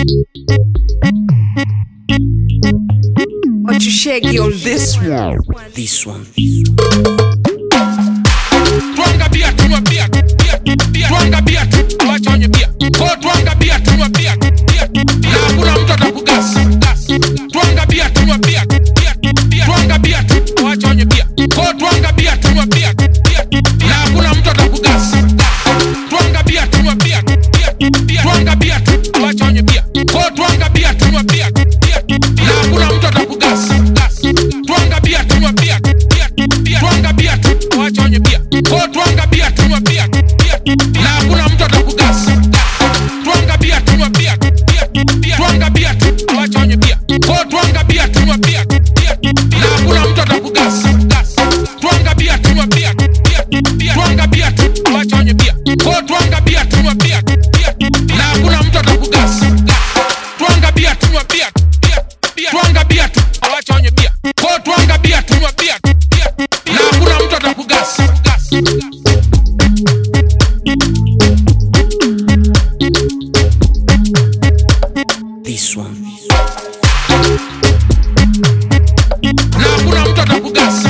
What you shaggy on this one? This one. Twanga bia tunywa bia. Twanga bia tu awacha wenye bia. Kwa twanga bia tunywa bia. Na hakuna mtu atakugasa. Twanga bia tunywa bia. Twanga bia tu awacha wenye bia. Kwa twanga bia tunywa bia. Na hakuna mtu atakugasa. Twanga bia tunywa bia. Twanga bia tu awacha wenye bia. Kwa twanga bia tunywa bia. Na hakuna mtu atakugasa. Twanga bia tunywa bia. Twanga bia tu awacha wenye bia. Kwa twanga bia tunywa bia. Na hakuna mtu atakugasa. Twanga bia tunywa bia. Twanga bia tu awacha wenye bia. Kwa twanga bia tunywa bia. Na hakuna mtu atakugasa. Twanga bia tunywa bia. Twanga bia tu awacha wenye bia. Kwa twanga bia tunywa bia. Na hakuna mtu atakugasa. Twanga bia tunywa bia. Twanga bia tu awacha wenye bia. Kwa twanga bia tunywa bia. Na hakuna mtu atakugasa. This one. Na hakuna mtu atakugasa.